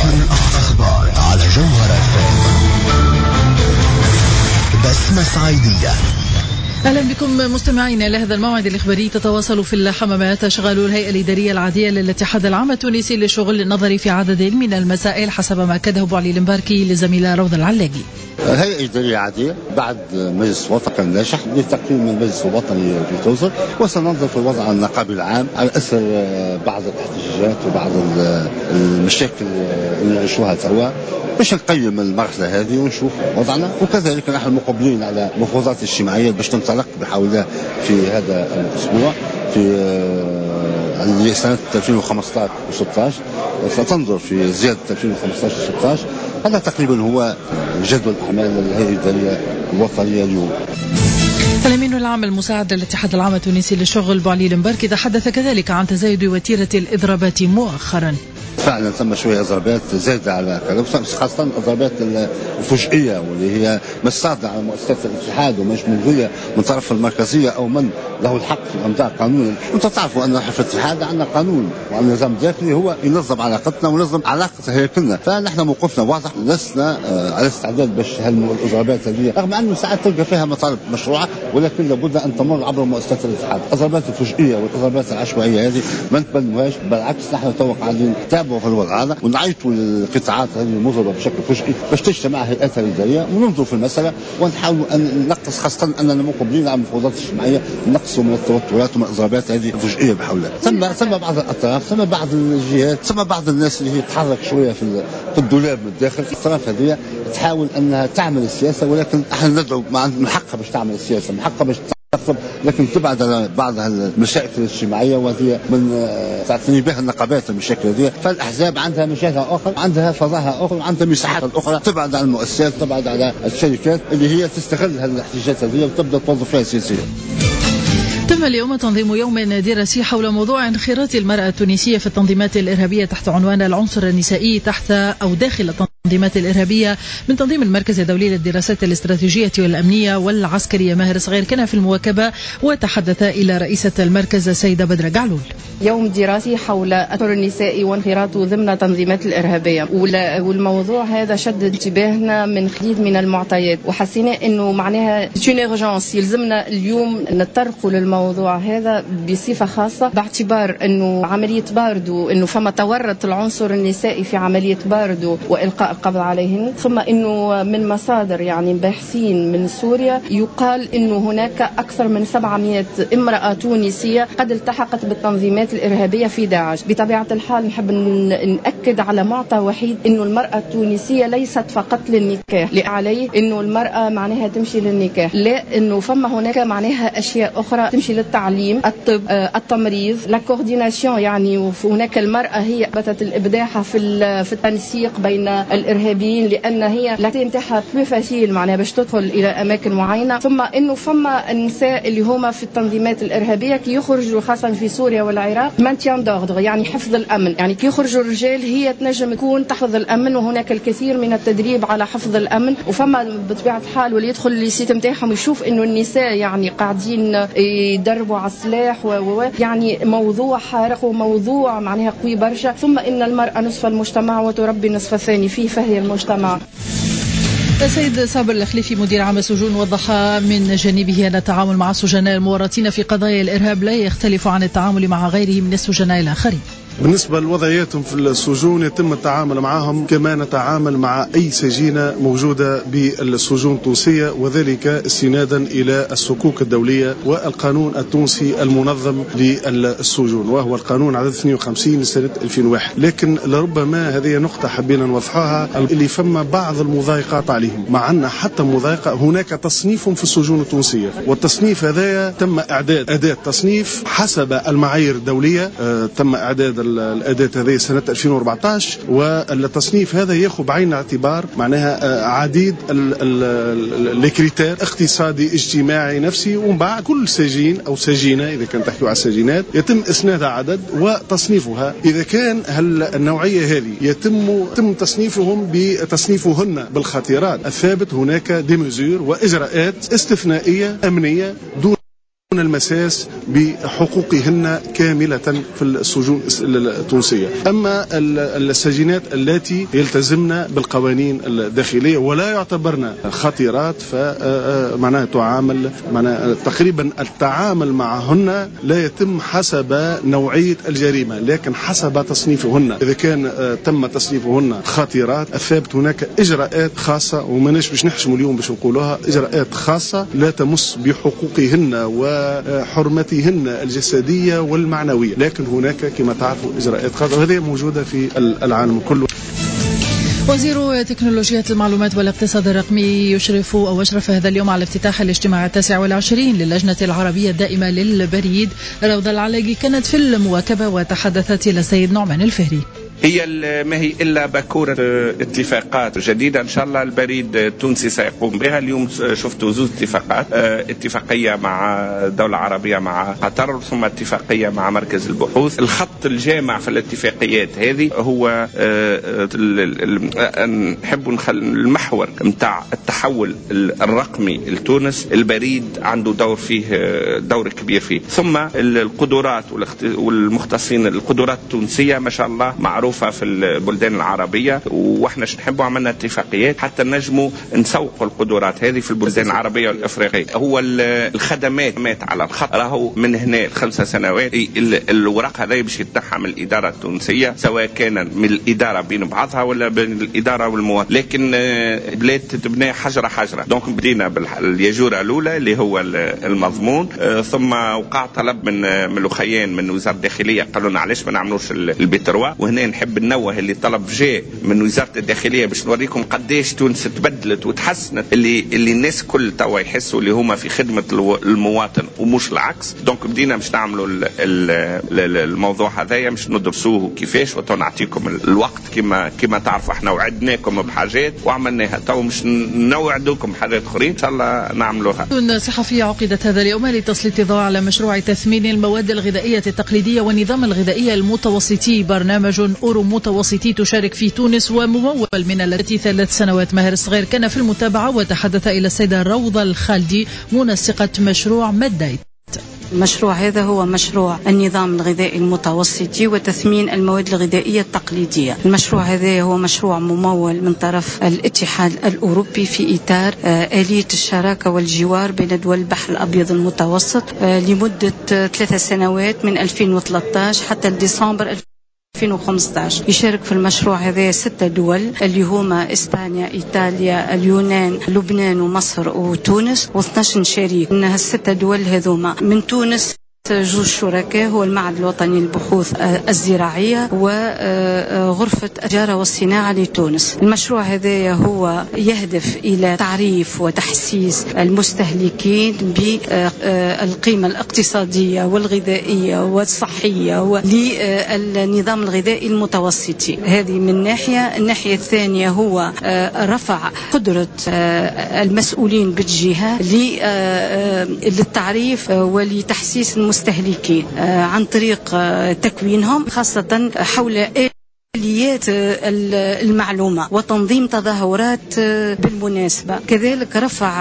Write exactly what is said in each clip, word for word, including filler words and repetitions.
أخبار على جوهرة بسمة صعيدية. أهلا بكم مستمعينا لهذا الموعد الإخباري. تتواصل في الحمامات أشغال الهيئة الإدارية العادية للاتحاد العام التونسي للشغل النظري في عدد من المسائل حسب ما أكده أبو علي المباركي لزميلة روضة العلاقي. هيئة إدارية عادية بعد مجلس وطني ناجح لتقييم من المجلس الوطني في توزر، وسننظر في الوضع النقابي العام على أثر بعض الاحتجاجات وبعض المشاكل اللي نعيشوها توا باش نقيم المرحلة هذه ونشوف وضعنا، وكذلك نحن مقبلين على مفاوضات اجتماعية باش تنطلق بحول الله في هذا الأسبوع في سنة ألفين وخمسة عشر وستة عشر. ستنظر في زيادة ألفين وخمسة عشر وستة عشر. هذا تقريبا هو جدول أعمال الهيئة الإدارية الوطنية اليوم. الأمين العام المساعد للاتحاد العام التونسي للشغل أبو علي المباركي تحدث كذلك عن تزايد وتيرة الإضرابات مؤخرا. فعلا ثم شوية إضرابات زادة على كذا، خاصة الإضرابات الفجئية واللي هي مش صادرة على مؤسسات الاتحاد ومش ملغية من طرف المركزية أو من له الحق في إمضاء قانون. أنتم تعرفوا أن في الاتحاد عندنا قانون وعندنا نظام داخلي هو ينظم علاقتنا وينظم علاقة هيكلنا، فنحن موقفنا واضح، لسنا على استعداد باش هالإضرابات هذه رغم أنه ساعات تلقى فيها مطالب مشروعة، ولكن لابد أن تمر عبر مؤسسات الاتحاد. الإضرابات الفجئية والإضرابات العشوائية هذه ما نقبلوهاش، بالعكس نحن تو قاعدين نتابعوا في الوضع هذا ونعيطوا للقطاعات هذه المضربة بشكل فجئي باش تجتمع هيئاتها الإدارية وننظروا في المسألة ونحاول أن نقص، خاصة أننا مقبلين على المفاوضات الاجتماعية نقصوا من التوترات ومن الإضرابات هذه الفجئية بحول الله. ثم ثم بعض الأطراف، ثم بعض الجهات، ثم بعض الناس اللي هي تحرك شوية في في الدولاب من الداخل، الأطراف هذه تحاول أنها تعمل السياسة، ولكن احنا ندعو من حقها باش تعمل السياسة، من حقها باش لكن تبعد على بعض المشاكل الاجتماعية وهي من تعتني بها النقابات المشاكل هذه. فالأحزاب عندها مشاكل أخرى، عندها فضاها أخرى، عندها مساحات أخرى، تبعد على المؤسسات، تبعد على الشركات اللي هي تستغل هذه الاحتجاجات هذه وتبدأ توظف فيها سياسيا. تم اليوم تنظيم يوم دراسي حول موضوع انخراط المرأة التونسية في التنظيمات الإرهابية تحت عنوان العنصر النسائي تحت أو داخل التنظيمات الإرهابية من تنظيم المركز الدولي للدراسات الاستراتيجية والأمنية والعسكرية ماهر صغير كان في المواكبة، وتحدث إلى رئيسة المركز السيدة بدر قعلول. يوم دراسي حول العنصر النسائي وانخراطه ضمن التنظيمات الإرهابية، والموضوع هذا شد انتباهنا من خليط من المعطيات، وحسينا إنه معناها urgence يلزمنا اليوم نتطرقوا للموضوع هذا بصفة خاصة، باعتبار إنه عملية باردو إنه فما تورط العنصر النسائي في عملية باردو وإلقاء القبض عليهن، ثم إنه من مصادر يعني باحثين من سوريا يقال إنه هناك أكثر من سبعمائة امرأة تونسية قد التحقت بالتنظيمات الإرهابية في داعش. بطبيعة الحال نحب نأكد على معطى وحيد إنه المرأة التونسية ليست فقط للنكاح، لا عليه إنه المرأة معناها تمشي للنكاح، لا، إنه فما هناك معناها أشياء أخرى تمشي للتعليم، الطب، التمريض، لا كورديناسيون، يعني وهناك المرأة هي بتت الإبداع في في التنسيق بين الإرهابيين، لأن هي لا تنتحى بلو فاسيل معناها باش تدخل إلى أماكن معينة. ثم إنه فما النساء اللي هما في التنظيمات الإرهابية كي يخرجوا خاصة في سوريا والعراق مانتيان دوغدغ، يعني حفظ الأمن، يعني كي يخرجوا الرجال هي تنجم تكون تحفظ الأمن، وهناك الكثير من التدريب على حفظ الأمن. وفما بطبيعة الحال واللي يدخل السيت نتاعهم يشوف إنه النساء يعني قاعدين يدربوا على السلاح و يعني موضوع حارق وموضوع معناها قوي برشا. ثم إن المرأة نصف المجتمع وتربي النصف الثاني فيه، فهي المجتمع. السيد صابر الخليفي مدير عام السجون وضح من جانبه أن التعامل مع السجناء المورطين في قضايا الإرهاب لا يختلف عن التعامل مع غيره من السجناء الآخرين. بالنسبة لوضعياتهم في السجون يتم التعامل معهم كما نتعامل مع أي سجينة موجودة بالسجون التونسية، وذلك استنادا إلى الصكوك الدولية والقانون التونسي المنظم للسجون، وهو القانون عدد اثنين وخمسين لسنة ألفين وواحد. لكن لربما هذه نقطة حبينا نوضحها، اللي فما بعض المضايقات عليهم، مع أن حتى مضايقة هناك تصنيف في السجون التونسية، والتصنيف هذا تم إعداد أداة تصنيف حسب المعايير الدولية. آه تم إعداد الأداة هذه سنة ألفين وأربعة عشر، والتصنيف هذا يأخذ بعين الاعتبار معناها عديد الكريتير اقتصادي اجتماعي نفسي، ومن بعد كل سجين أو سجينة إذا كان تحكي على السجينات يتم إسنادها عدد وتصنيفها. إذا كان النوعية هذه يتم يتم تصنيفهم بتصنيفهن بالخطيرات الثابت، هناك دي مزور وإجراءات استثنائية أمنية دون المساس بحقوقهن كاملة في السجون التونسية. أما السجينات التي يلتزمن بالقوانين الداخلية ولا يعتبرن خطيرات فمعناها تعامل معناها تقريبا التعامل معهن لا يتم حسب نوعية الجريمة لكن حسب تصنيفهن. إذا كان تم تصنيفهن خطيرات الثابت هناك إجراءات خاصة وماناش باش نحشموا اليوم باش نقولوها إجراءات خاصة لا تمس بحقوقهن وحرمتهن الجسدية والمعنوية لكن هناك كما تعرفوا إجراءات خاصة وهذه موجودة في العالم كله. وزير تكنولوجيا المعلومات والاقتصاد الرقمي يشرف أو أشرف هذا اليوم على افتتاح الاجتماع التاسع والعشرين للجنة العربية الدائمة للبريد. روضة العلاقي كانت في المواكبة وتحدثت إلى السيد نعمان الفهري. هي ما هي إلا باكورة اتفاقات جديدة إن شاء الله البريد التونسي سيقوم بها. اليوم شفتوا زوج اتفاقات، اتفاقية مع دولة عربية مع قطر ثم اتفاقية مع مركز البحوث. الخط الجامع في الاتفاقيات هذه هو نحب نخل المحور متاع التحول الرقمي لتونس. البريد عنده دور فيه دور كبير فيه، ثم القدرات والمختصين القدرات التونسية ما شاء الله معروف في البلدان العربية واحنا نحبوا عملنا اتفاقيات حتى نجموا نسوقوا القدرات هذه في البلدان العربية والأفريقية. هو الخدمات مات على الخط راهو من هنا خمسة سنوات الورق هذا باش يتنحى من الإدارة التونسية سواء كان من الإدارة بين بعضها ولا بين الإدارة والمواطن، لكن بلاد تبنى حجرة حجرة. دونك بدينا بالياجورة الأولى اللي هو المضمون، ثم وقع طلب من من الأخيان من وزارة الداخلية قالوا لنا علاش ما نعملوش البتروا. وهنا نحب ننوه اللي طلب جاء من وزارة الداخلية باش نوريكم قديش تونس تبدلت وتحسنت، اللي اللي الناس كل توا يحسوا اللي هما في خدمة المواطن ومش العكس. دونك بدينا باش نعملوا الموضوع هذايا باش ندرسوه كيفاش وتنعطيكم الوقت كما كما تعرفوا احنا وعدناكم بحاجات وعملناها تو مش نوعدوكم بحاجات اخرين ان شاء الله نعملوها. صحفية عقدت هذا اليوم لتسليط الضوء على مشروع تثمين المواد الغذائية التقليدية والنظام الغذائي المتوسطي، برنامج أورو متوسطي تشارك فيه تونس وممول من التي ثلاث سنوات. ماهر الصغير كان في المتابعة وتحدث إلى السيدة روضة الخالدي منسقة مشروع مدايت. المشروع هذا هو مشروع النظام الغذائي المتوسطي وتثمين المواد الغذائية التقليدية. المشروع هذا هو مشروع ممول من طرف الاتحاد الأوروبي في إطار آلية الشراكة والجوار بين دول البحر الأبيض المتوسط لمدة ثلاث سنوات من ألفين وثلاثة عشر حتى ديسمبر ألفين وخمسة عشر. يشارك في المشروع هذا ستة دول اللي هما إسبانيا، إيطاليا، اليونان، لبنان ومصر وتونس، واثناش شريك. من هالستة دول هذوما من تونس جوج شركاء هو المعهد الوطني للبحوث الزراعية وغرفة التجارة والصناعة لتونس. المشروع هذا هو يهدف إلى تعريف وتحسيس المستهلكين بالقيمة الاقتصادية والغذائية والصحية للنظام الغذائي المتوسطي. هذه من ناحية. الناحية الثانية هو رفع قدرة المسؤولين بالجهة للتعريف ولتحسيس المستهلكين المستهلكين عن طريق تكوينهم خاصة حول آليات المعلومة وتنظيم تظاهرات بالمناسبة. كذلك رفع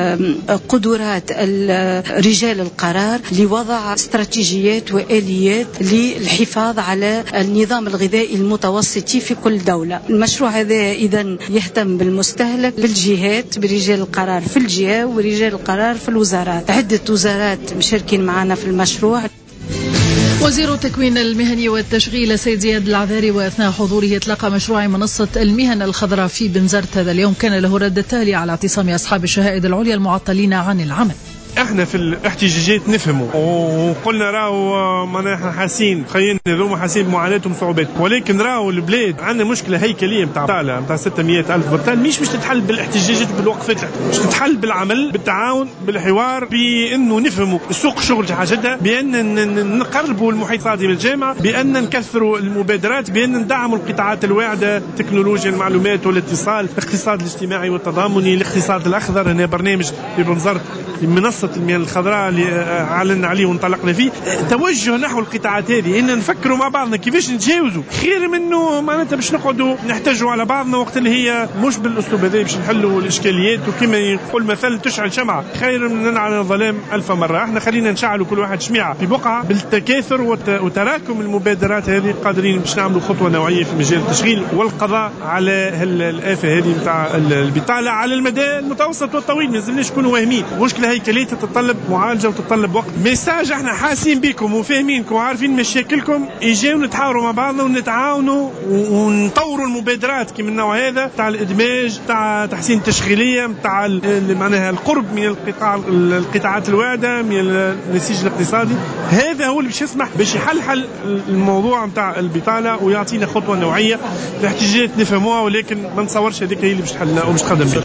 قدرات رجال القرار لوضع استراتيجيات وآليات للحفاظ على النظام الغذائي المتوسطي في كل دولة. المشروع هذا إذن يهتم بالمستهلك بالجهات برجال القرار في الجهة ورجال القرار في الوزارات. عدة وزارات مشاركين معنا في المشروع. وزير التكوين المهني والتشغيل السيد زياد العذاري وأثناء حضوره إطلاق مشروع منصة المهن الخضراء في بنزرت هذا اليوم كان له رد التالي على اعتصام أصحاب الشهائد العليا المعطلين عن العمل. احنا في الاحتجاجات نفهموا وقلنا راهو ما احنا حاسين خينا ذوما حاسين بمعاناتهم صعوبات، ولكن راهو البلاد عندنا مشكله هيكليه نتاع بطاله نتاع ستمائة الف برتال مش مش تتحل بالاحتجاجات بالوقفات، مش تتحل بالعمل بالتعاون بالحوار بانه نفهموا السوق شغل حاجتها، بان نقربوا المحيطات من الجامعه، بان نكثروا المبادرات، بان ندعموا القطاعات الواعده، تكنولوجيا المعلومات والاتصال، الاقتصاد الاجتماعي والتضامني، الاقتصاد الاخضر. هنا برنامج في بنزرت منصة المياه الخضراء اللي أعلنا عليه وانطلقنا فيه، توجه نحو القطاعات هذه، إن نفكروا مع بعضنا كيفاش نتجاوزوا، خير منه معناتها باش نقعدوا نحتاجوا على بعضنا وقت اللي هي مش بالأسلوب هذا باش نحلوا الإشكاليات. وكما يقول مثل تشعل شمعة خير من ننعل الظلام ألف مرة. احنا خلينا نشعلوا كل واحد شمعة في بقعة، بالتكاثر وتراكم المبادرات هذه قادرين باش نعملوا خطوة نوعية في مجال التشغيل والقضاء على الآفة هذه نتاع البطالة على المدى المتوسط والطويل. ما لازمناش نكونوا واهمين، مشكلة هيكلية تتطلب معالجة وتتطلب وقت. ميساج احنا حاسين بكم وفاهمينكم وعارفين مشاكلكم، يجيو نتحاوروا مع بعضنا ونتعاونوا ونطوروا المبادرات كما النوع هذا تاع الإدماج، تاع تحسين التشغيلية، تاع معناها القرب من القطاع القطاعات الواعدة من النسيج الاقتصادي. هذا هو اللي باش يسمح باش يحل الموضوع نتاع البطالة ويعطينا خطوة نوعية. الاحتياجات نفهموها ولكن ما نتصورش هذيك هي اللي باش تحلنا وباش تخدم بها.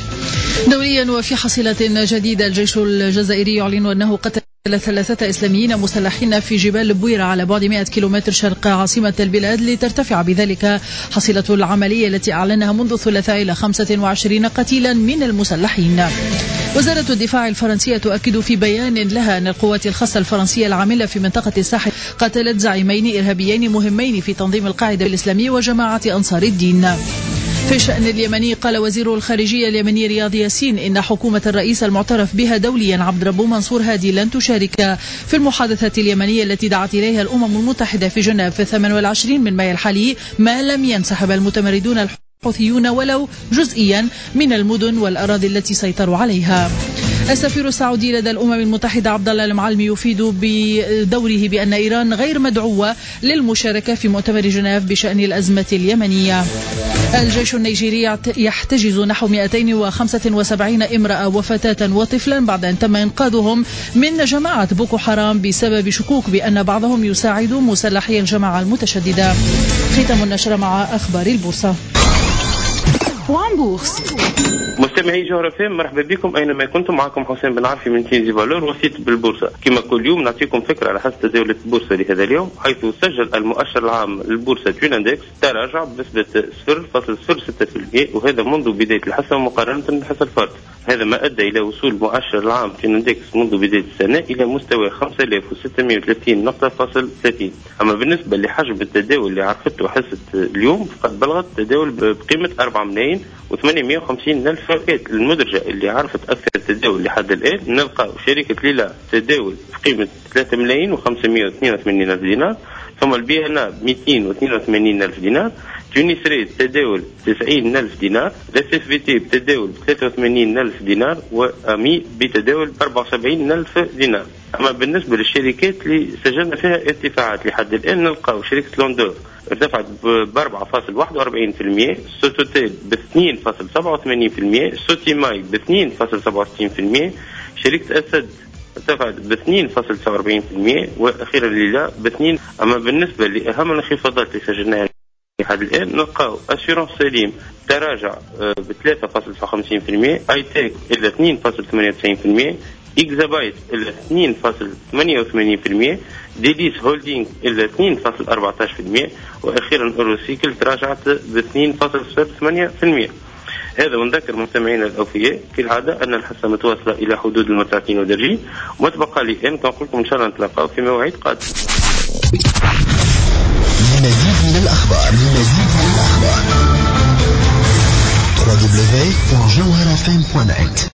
دوليا وفي حصيلة جديدة، الجيش الجزائري يعلن أنه قتل ثلاثة إسلاميين مسلحين في جبال بويرة على بعد مئة كيلومتر شرق عاصمة البلاد، لترتفع بذلك حصيلة العملية التي أعلنها منذ الثلاثاء إلى خمسة وعشرين قتيلا من المسلحين. وزارة الدفاع الفرنسية تؤكد في بيان لها أن القوات الخاصة الفرنسية العاملة في منطقة الساحل قتلت زعيمين إرهابيين مهمين في تنظيم القاعدة الإسلامي وجماعة أنصار الدين. في الشأن اليمني، قال وزير الخارجية اليمني رياض ياسين إن حكومة الرئيس المعترف بها دوليا عبد ربه منصور هادي لن تشارك في المحادثة اليمنية التي دعت إليها الأمم المتحدة في جنيف في الثامن والعشرين من مايو الحالي ما لم ينسحب المتمردون الحوثيون ولو جزئيا من المدن والأراضي التي سيطروا عليها. السفير السعودي لدى الأمم المتحدة عبد الله المعلمي يفيد بدوره بأن إيران غير مدعوة للمشاركة في مؤتمر جنيف بشأن الأزمة اليمنية. الجيش النيجيري يحتجز نحو مئتين وخمسة وسبعين امرأة وفتاة وطفلا بعد أن تم إنقاذهم من جماعة بوكو حرام بسبب شكوك بأن بعضهم يساعد مسلحي الجماعة المتشددة. ختام النشرة مع أخبار البورصة. وان بورس. مستمعي جوهر اف ام، مرحبا بكم اينما كنتم. معكم حسين بن عارفي من تينزي فالور وسيط بالبورصه. كما كل يوم نعطيكم فكره على حسب تداول البورصه لهذا اليوم، حيث سجل المؤشر العام للبورصه توين اندكس تراجع بنسبه صفر فاصلة صفر ستة بالمئة، وهذا منذ بدايه الحصه مقارنه بالحصه الفارطه. هذا ما ادى الى وصول المؤشر العام توين اندكس منذ بدايه السنه الى مستوى خمسة آلاف وستمئة وثلاثين نقطه فاصل ثلاثين. اما بالنسبه لحجم التداول اللي عرفته حصه اليوم فقد بلغت التداول بقيمه أربعة ملايين وثمانمئة وخمسين ألف فئات. المدرجة اللي عرفت أكثر تداول لحد الآن نلقى شركة ليلا تداول في قيمة ثلاثة ملايين وخمسمئة واثنين وثمانين ألف دينار، ثم البي ان ا مئتين واثنين وثمانين ألف دينار، تونس ريد تداول تسعين ألف دينار، الاس اف بي تي بتداول ثلاثة وثمانين ألف دينار، وامي بتداول أربعة وسبعين ألف دينار. اما بالنسبة للشركات اللي سجلنا فيها ارتفاعات لحد الآن نلقى شركة لوندور ارتفعت ب أربعة فاصلة واحد وأربعين بالمئة، سوتوتيل ب اثنين فاصلة سبعة وثمانين بالمئة، سوتي ماي ب اثنين فاصلة سبعة وستين بالمئة، شركة أسد ارتفعت ب اثنين فاصلة تسعة وأربعين بالمئة، وأخيرا ليلا ب اثنين. أما بالنسبة لأهم الانخفاضات اللي سجلناها لحد الآن نلقاو أسيرونس سليم تراجع ب ثلاثة فاصلة تسعة وخمسين بالمئة، اي تيك إلى اثنين فاصلة ثمانية وتسعين بالمئة، إكزابايت إلى اثنين فاصلة ثمانية وثمانين بالمئة، ديليس هولدينغ إلى اثنين فاصلة أربعة عشر بالمئة، وأخيرا أوروسيكل تراجعت ب اثنين فاصلة ثمانية بالمئة. هذا ونذكر مستمعينا الأوفياء كالعادة أن الحصة متواصلة إلى حدود المتعتين ودرجين، وما تبقى لي أن كنقول لكم إن شاء الله نتلاقاو في مواعيد قادمة. لمزيد من الأخبار لمزيد من الأخبار دبليو دبليو دبليو دوت جوهر اف ام دوت نت